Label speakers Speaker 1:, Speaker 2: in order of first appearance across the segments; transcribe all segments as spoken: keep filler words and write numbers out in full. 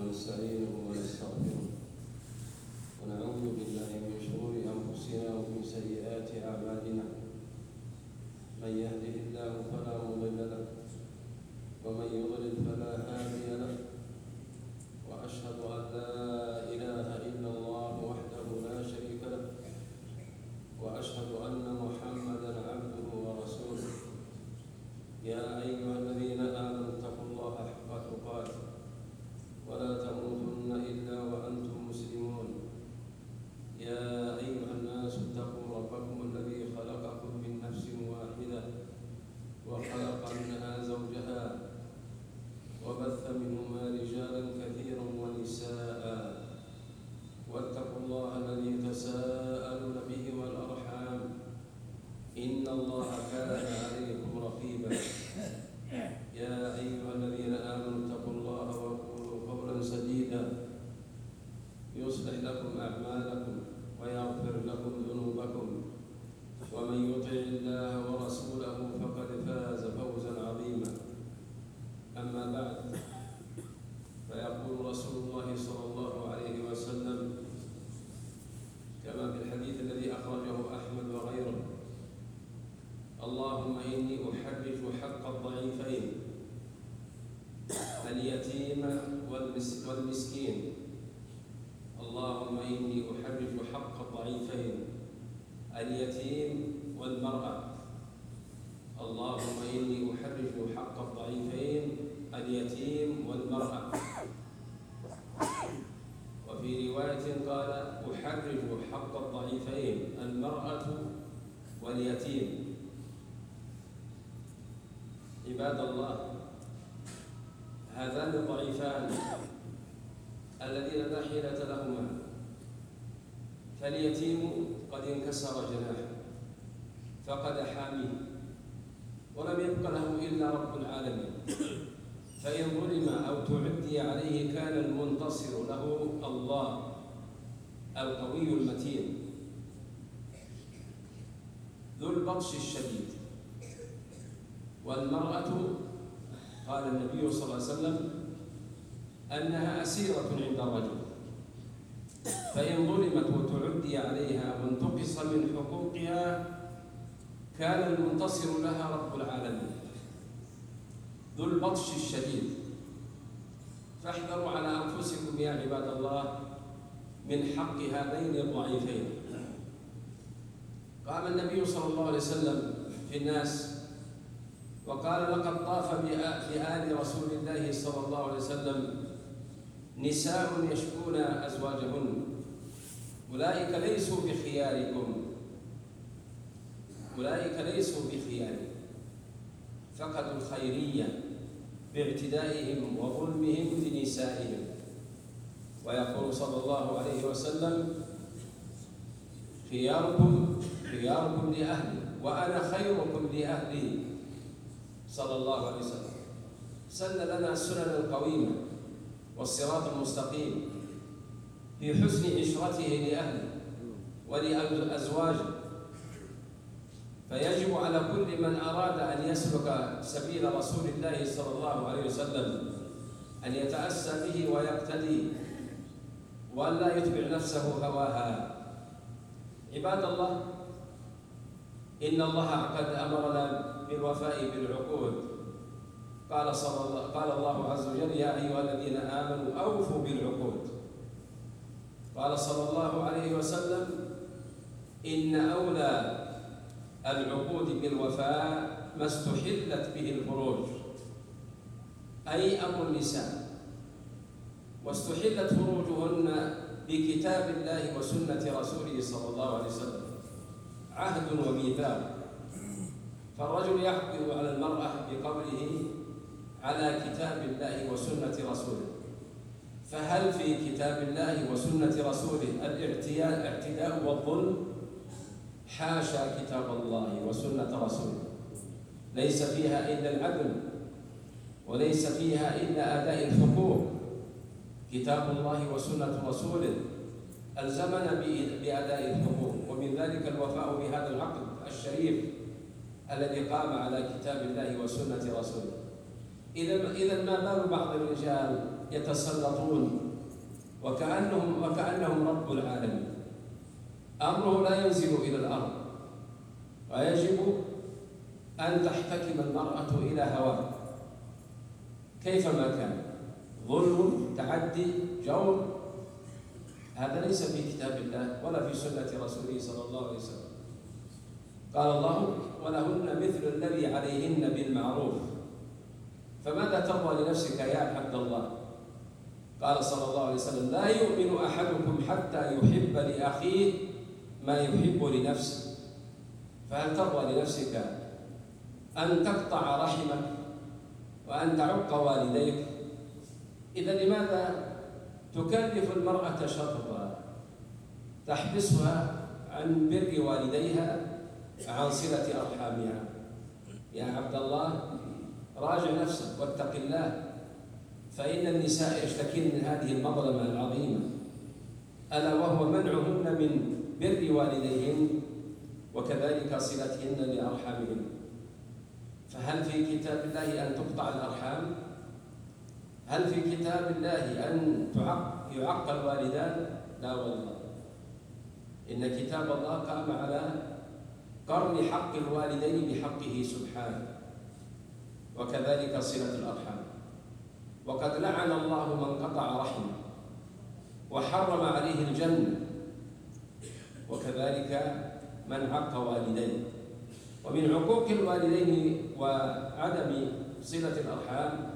Speaker 1: ونستعينه ونستغفره ونعوذ بالله من شرور أنفسنا ومن سيئات أعمالنا. من يهده الله فلا مضل له ومن يضلل فلا هادي له، وأشهد أن لا إله إلا الله وحده لا شريك له، وأشهد أن محمدا عبده ورسوله. يا أيها الذين آمنوا اتقوا الله حق تقاته ولا تموتن إلا وأنتم مسلمون. يا أيها الناس اتقوا ربكم الذي خلقكم من نفس واحدة وخلق منها زوجها وبث منهما رجالا كثيرا ونساء، واتقوا الله الذي تساءلون به والأرحام إن الله كان عليكم رقيبا. يا أيها الذين آمنوا اتقوا الله وقولوا قولا سديدا يصلح لكم أعمالكم ويغفر لكم ذنوبكم، ومن يطع الله ورسوله فقد فاز فوزا عظيما. أما بعد، فيقول رسول الله صلى الله عليه وسلم كما في الحديث الذي أخرجه أحمد وغيره: اللهم إني أحرج حق الضعيفين اليتيم والمسكين. اللهم إني أحرج حق الضعيفين اليتيم والمرأة. اللهم إني أحرج حق الضعيفين اليتيم والمرأة. وفي رواية قال: أحرج حق الضعيفين المرأة واليتيم. عباد الله، هذان الضعيفان الذين لا حيلة لهما، فاليتيم قد انكسر جناحه فقد حاميه ولم يبق له إلا رب العالمين، فإن ظلم أو تعدي عليه كان المنتصر له الله القوي المتين ذو البطش الشديد. والمرأة قال النبي صلى الله عليه وسلم أنها أسيرة عند الرجل، فإن ظلمت وتعدي عليها وانتقص من حقوقها كان المنتصر لها رب العالمين ذو البطش الشديد. فاحذروا على أنفسكم يا عباد الله من حق هذين الضعيفين. قام النبي صلى الله عليه وسلم في الناس وقال: لقد طاف بآل رسول الله صلى الله عليه وسلم نساء يشكون أزواجهن، أولئك ليسوا بخياركم، أولئك ليسوا بخياركم، فقدوا الخيرية باعتدائهم وظلمهم لنسائهم. ويقول صلى الله عليه وسلم: خياركم خياركم لأهلي وأنا خيركم لأهلي، صلى الله عليه وسلم. سن لنا السنن القويمة والصراط المستقيم في حسن عشرته لأهله ولأزواجه، فيجب على كل من أراد أن يسلك سبيل رسول الله صلى الله عليه وسلم أن يتأسى به ويقتدي وأن لا يتبع نفسه هواها. عباد الله، إن الله قد أمرنا بالوفاء بالعقود. قال صلى الله قال الله عز وجل: يا أيها الذين آمنوا أوفوا بالعقود. قال صلى الله عليه وسلم: إن أولى العقود بالوفاء ما استحلت به الفروج، أي أمر النساء، واستحلت فروجهن بكتاب الله وسنة رسوله صلى الله عليه وسلم، عهد وميثاق. فالرجل يحكم على المرأة بقوله على كتاب الله وسنة رسوله، فهل في كتاب الله وسنة رسوله الاعتداء والظلم؟ حاشا كتاب الله وسنة رسوله، ليس فيها إلا العدل وليس فيها إلا أداء الحقوق. كتاب الله وسنة رسوله ألزمنا بأداء الحقوق، ومن ذلك الوفاء بهذا العقد الشريف الذي قام على كتاب الله وسنة رسوله. إذا إذا ما بال بعض الرجال يتسلطون وكأنهم وكأنهم رب العالمين؟ أمره لا ينزل إلى الأرض، ويجب أن تحتكم المرأة إلى هواها كيفما كان. ظلم، تعدي، جور، هذا ليس في كتاب الله ولا في سنة رسوله صلى الله عليه وسلم. قال الله: ولهن مثل الذي عليهن بالمعروف. فماذا ترضى لنفسك يا عبد الله؟ قال صلى الله عليه وسلم: لا يؤمن أحدكم حتى يحب لأخيه ما يحب لنفسه. فهل ترضى لنفسك أن تقطع رحمك وأن تعق والديك؟ إذا لماذا تكلف المرأة شرطا تحبسها عن بر والديها، عن صلة أرحامها؟ يا عبد الله، راجع نفسك واتق الله، فإن النساء يشتكين من هذه المظلمة العظيمة، ألا وهو منعهن من بر والديهن وكذلك صلتهن لأرحامهن. فهل في كتاب الله أن تقطع الأرحام؟ هل في كتاب الله أن يعق الوالدان؟ لا والله، إن كتاب الله قام على قرن حق الوالدين بحقه سبحانه، وكذلك صلة الأرحام. وقد لعن الله من قطع رحمه وحرم عليه الجنة، وكذلك من عق والديه. ومن عقوق الوالدين وعدم صلة الأرحام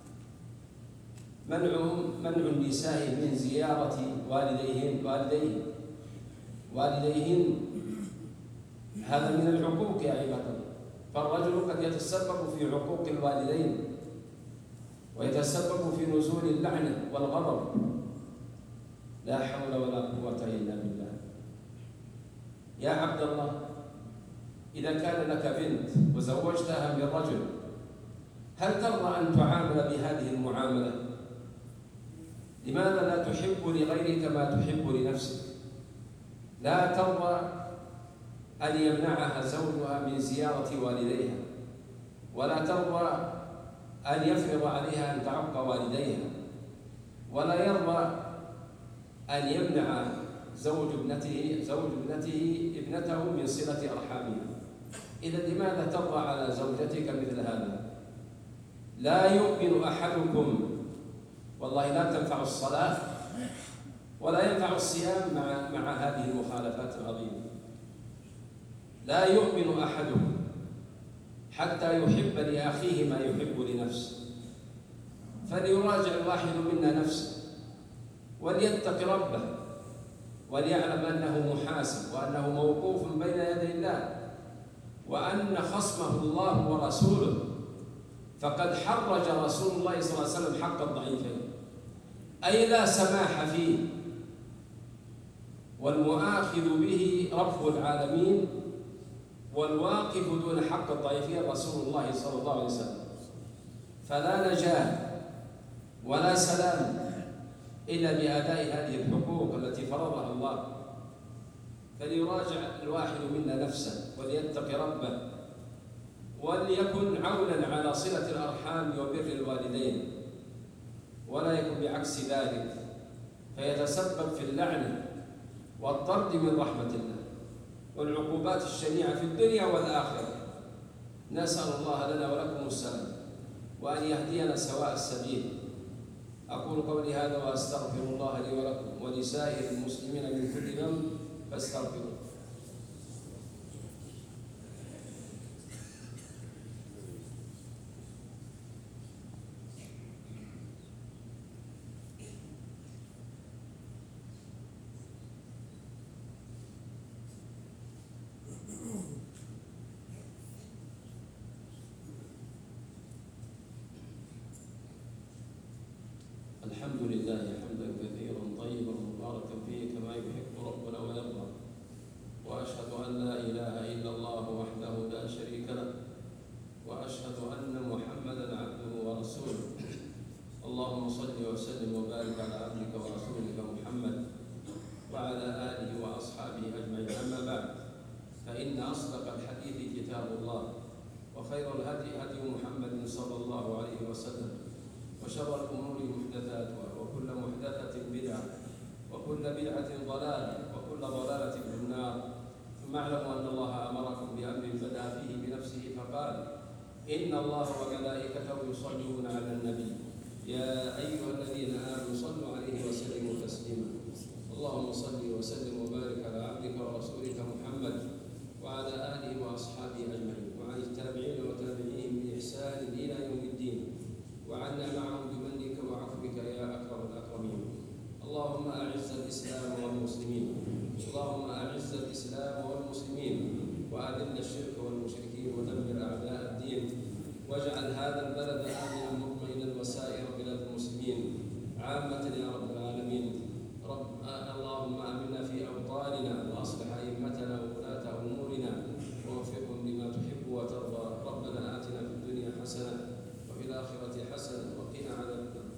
Speaker 1: منعهم منع النساء من زيارة والديهن والديهن والديهن هذا من العقوق يا عباد الله. فالرجل قد يتسبب في عقوق الوالدين ويتسبب في نزول اللعنة والغضب. لا حول ولا قوة إلا بالله. يا عبد الله، إذا كان لك بنت وزوجتها من رجل، هل ترضى أن تعامل بهذه المعاملة؟ لماذا لا تحب لغيرك ما تحب لنفسك؟ لا ترضى أن يمنعها زوجها من زيارة والديها، ولا ترضى أن يفرض عليها أن تعق والديها، ولا يرضى أن يمنع زوج ابنته زوج ابنته ابنته من صلة أرحامها. إذا لماذا ترضى على زوجتك مثل هذا؟ لا يؤمن أحدكم، والله لا تنفع الصلاة ولا ينفع الصيام مع مع هذه المخالفات العظيمة. لا يؤمن أحدكم حتى يحب لأخيه ما يحب لنفسه. فليراجع الواحد منا نفسه وليتق ربه، وليعلم أنه محاسب وأنه موقوف بين يدي الله، وأن خصمه الله ورسوله. فقد حرج رسول الله صلى الله عليه وسلم حق الضعيفين، أي لا سماح فيه، والمؤاخذ به رب العالمين، والواقف دون حق الضعيفين رسول الله صلى الله عليه وسلم. فلا نجاة ولا سلام إلا بأداء هذه الحقوق التي فرضها الله. فليراجع الواحد منا نفسه وليتق ربه، وليكن عونا على صلة الأرحام وبر الوالدين، ولا يكن بعكس ذلك فيتسبب في اللعنة والطرد من رحمة الله والعقوبات الشنيعة في الدنيا والآخرة. نسأل الله لنا ولكم السلام، وأن يهدينا سواء السبيل. أقول قولي هذا وأستغفر الله لي ولكم ولسائر المسلمين من كل ذنب فاستغفروه. الحمد لله حمدا كثيرا طيبا مباركا فيه كما يحب ربنا ويرضى، واشهد ان لا اله الا الله وحده لا شريك له، واشهد ان محمدا عبده ورسوله. اللهم صل وسلم وبارك على عبدك ورسولك محمد وعلى اله واصحابه اجمعين. اما بعد، فان اصدق الحديث كتاب الله، وخير الهدي هدي محمد صلى الله عليه وسلم، وشر الأمور محدثاتها، وكل محدثة بدعة، وكل بدعة ضلالة، وكل ضلالة في النار. ثم اعلموا أن الله أمركم بأمر بدأ فيه بنفسه فقال: إن الله وملائكته يصلون على النبي يا أيها الذين آمنوا صلوا عليه وسلموا تسليما. اللهم صل وسلم وبارك على عبدك ورسولك محمد وعلى آله وأصحابه أجمعين، وعن التابعين وتابعيهم بإحسان إلى يوم الدين، وعنا معهم بمنك وعفوك يا أكرم الأكرمين. اللهم أعز الإسلام والمسلمين، اللهم أعز الإسلام والمسلمين، وأذل الشرك والمشركين، ودمر أعداء الدين، واجعل هذا البلد آمنا مطمئنا وسائر